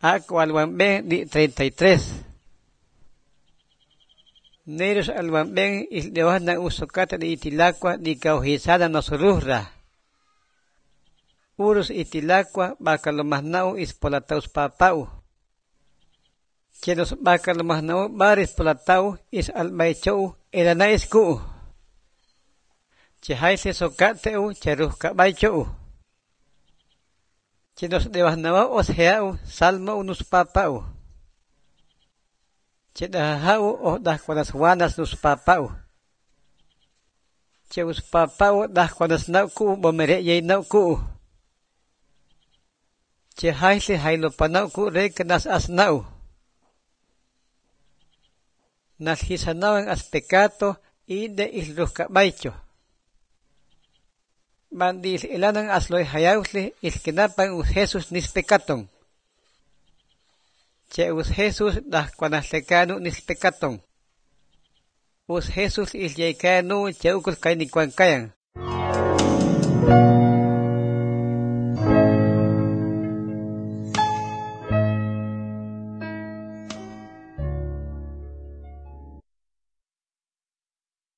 Ako alwamben di 33. Neros alwamben islewas na usokata di itilakwa di kauhisada nosururra. Urus itilakwa bakalomahnau ispolitaus papau. Chedos bakalomahnau baris polatau is albaichou elanais kuu. Chehaise sokateu cheruh kabaichou. Chedos dewahnau osheau salmo unus papau. Chedahau dah kwadas wanas nus papau. Cheus papau dah kwadas nau kuu bomere yei nau kuu. Chehaise hailo panau kuu rekenas asnau. Nas hisanau ang aspekato ide isruh kabaicho. Bandi ilanang asloy hayausli iskinapang us Jesus nispekatong. Che us Jesus dah kwanaslekanu nispekatong. Us Jesus isyaikanu che ukul kay ni kwangkayang.